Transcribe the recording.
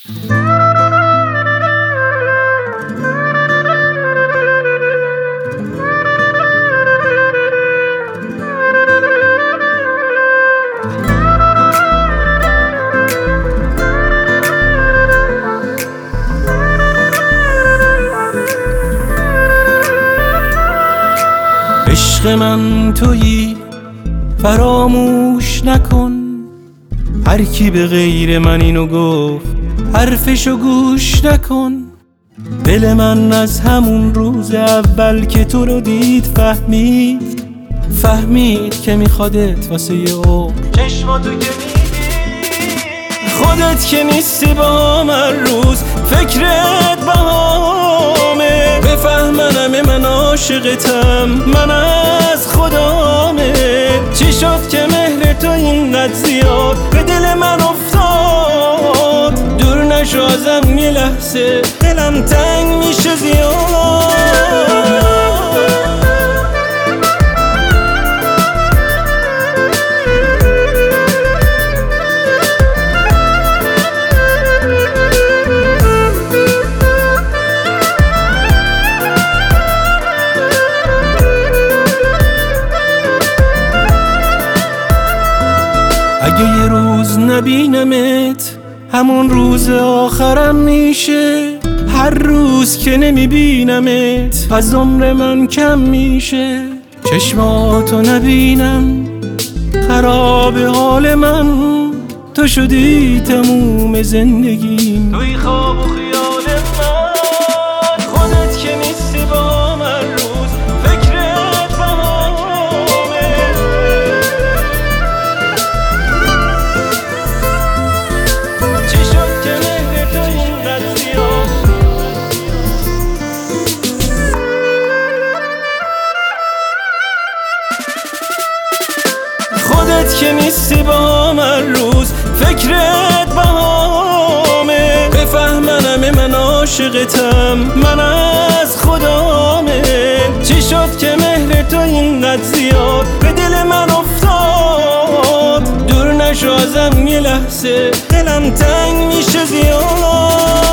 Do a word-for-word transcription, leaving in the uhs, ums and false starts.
عشق من تویی فراموش نکن، هر کی به غیر من اینو گفت حرفشو گوش نکن. دل من از همون روز اول که تو رو دید فهمید فهمید که میخوادت واسه یه عمر. چشماتو که میدی خودت که نیستی با من، روز فکرت بهامه. بفهمنم من عاشقتم، من از خدامه. چی شد که مهر تو اینقدر زیاد به دل من افتاد؟ دور نشو ازم یه لحظه، دلم تنگ میشه زیاد. اگه یه روز نبینمت همون روز آخرم میشه. هر روز که نمیبینمت از عمر من کم میشه. چشماتو نبینم خراب حال من، تو شدی تموم زندگیم، توی خواب و خیال من. خودت که نیستی با من، روز فکرت بهامه. چی شد که مهر تو اینقدر زیاد؟ خودت که نیستی با من، روز فکرت بهامه. بفهمنم من عاشقتم، من از خدامه. چی شد که مهر تو اینقدر زیاد به دل من افتاد؟ دور نشو ازم یه لحظه، دلم تنگ میشه زیاد.